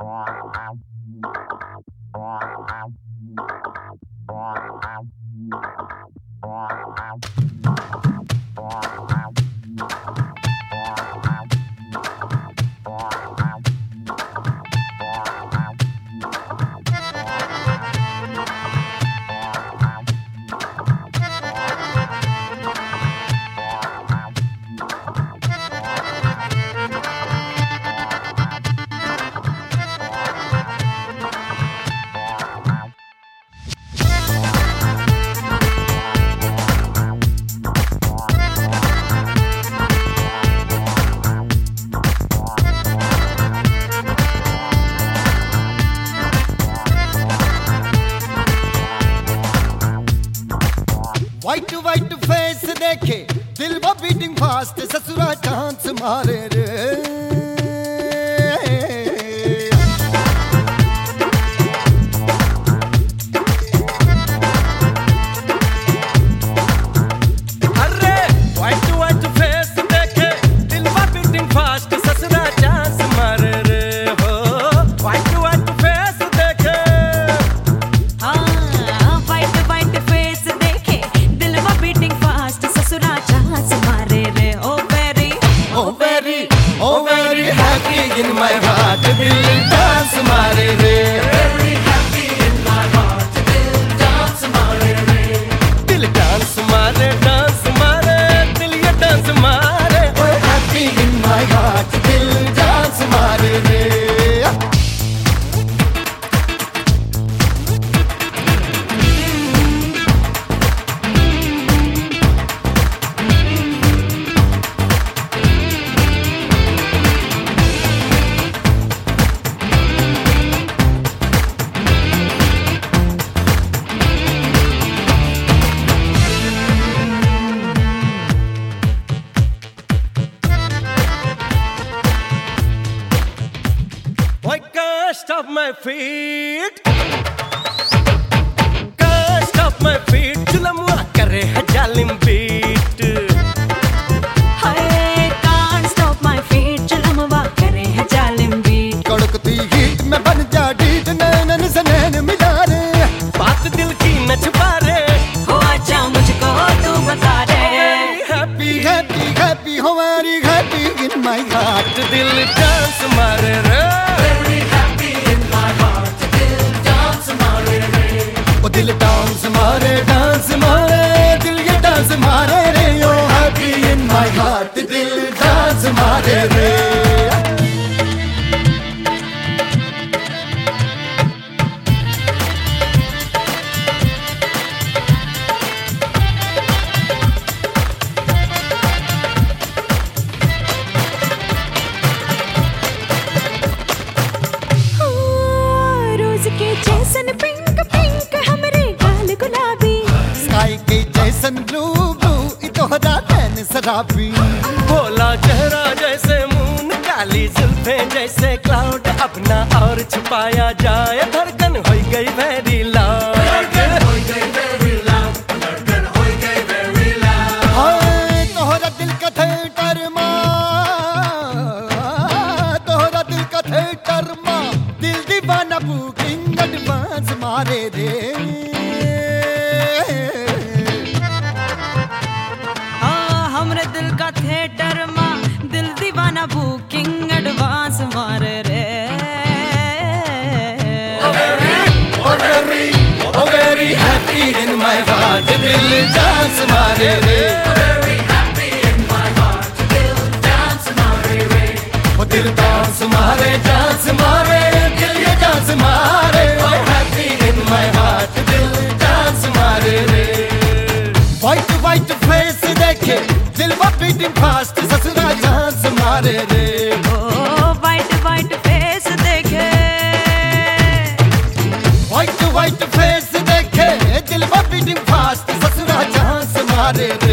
White white face देखे दिल वो बीटिंग फास्ट ससुरा चांस मारे रे अरे वाइट वाइट फेस देखे दिल वो बीटिंग फास्ट ससुरा चांस मारे रे हो वाइट वाइट फेस देखे हाँ वाइट वाइट फेस देखे दिल वो बीटिंग फास्ट ससुरा चांस मारे रे oh very happy in my heart दिल डांस मारे रे दिल डांस मारे दिल ये डांस मारे हैप्पी इन माय हार्ट दिल डांस मारे रे I can't stop my feet. Can't stop my feet. चुलमुआ करे है जालिम बीट. हाय can't stop my feet चुलमुआ करे है जालिम बीट कड़कती हीट में बन जा डीट नैनन से नैन मिला रे बात दिल की न छुपा रे. हो अच्छा मुझको तू बता रे हैप्पी हो very happy in my heart दिल डांस मारे रे. ओ दिल डांस मारे दिल ये डांस मारे रे oh happy in my heart दिल डांस मारे रे रोज के जैसन पिंक पिंक हमरे गाल गुलाबी स्काई के जैसन ब्लू ब्लू इतोहरा नैन शराबी भोला चेहरा जैसे मून काली जुल्फें जैसे क्लाउड अपना और छुपाया जाए धड़कन हो गई वेरी लाउड. हाय तोहरा दिल का थिएटर माँ दिल दीवाना बुकिंग एडवांस मारे रे हाँ हमरे दिल का थिएटर माँ दिल दीवाना बुकिंग एडवांस मारे रे oh very happy in my heart दिल डांस मारे रे ओ दिल डांस मारे दिल ये डांस मारे oh happy in my heart दिल डांस मारे रे वाइट वाइट फेस देखे दिल वो बीटिंग फास्ट ससुरा चांस मारे रे ओ वाइट वाइट फेस देखे वाइट वाइट फेस देखे दिल वो बीटिंग फास्ट ससुरा चांस मारे